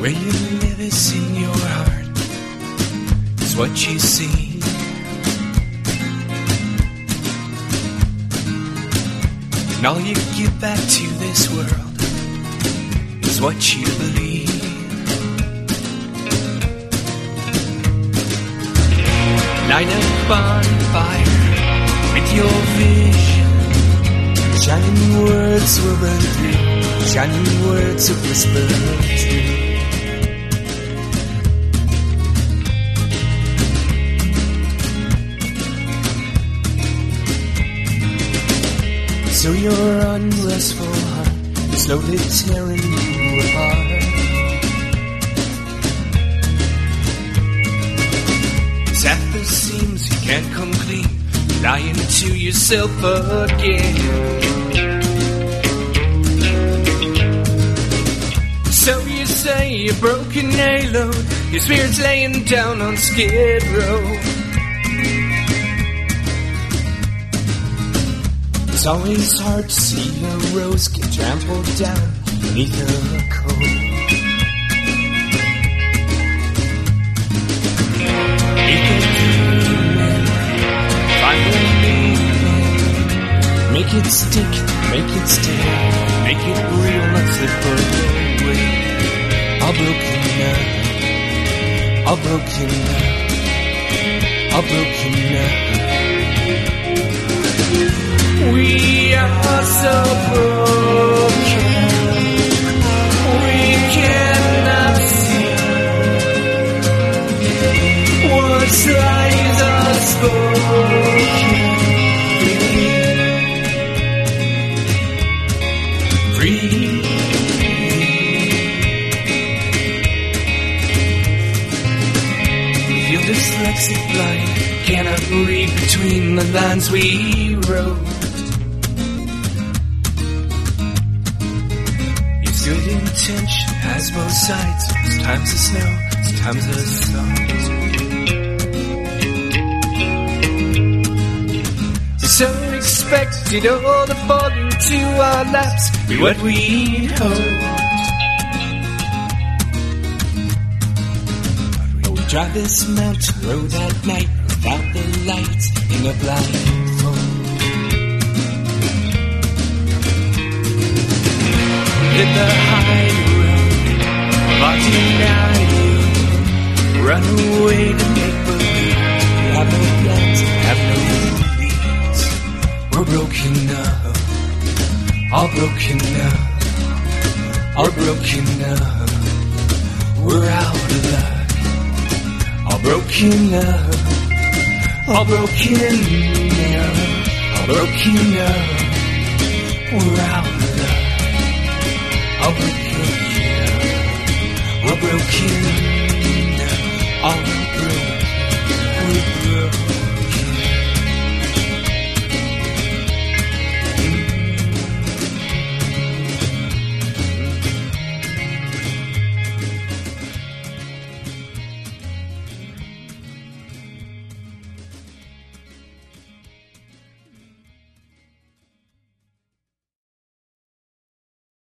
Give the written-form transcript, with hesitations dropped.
Where you live is in your heart, it's what you see. And all you give back to this world is what you believe. Light a bonfire with your vision. Shining words will run through, shining words will whisper true. So your unrestful heart is slowly tearing you apart. It's at the seams you can't come clean, lying to yourself again. So you say a broken halo, your spirit's laying down on Skid Row. It's always hard to see a rose get trampled down beneath a coat. Make a dream, find a meaning. Make it stick, make it stay, make it real, not slip away. All broken now, all broken now, all broken now. We are so broken, we cannot see what lies unspoken. Free. Feel dyslexic blind, cannot read between the lines we wrote. Good intention has both sides. Sometimes a snow, sometimes a song. So expected all to fall into our laps, be what we hoped. We drive this mountain road at night without the lights in a blindfold. Hit the high road, walking down you, run away to make believe. We have no plans, have no leads. We're broken up, all broken up, all broken up. We're out of luck, all broken up, all broken up, all broken up. We're out of luck. All broken, all broken, all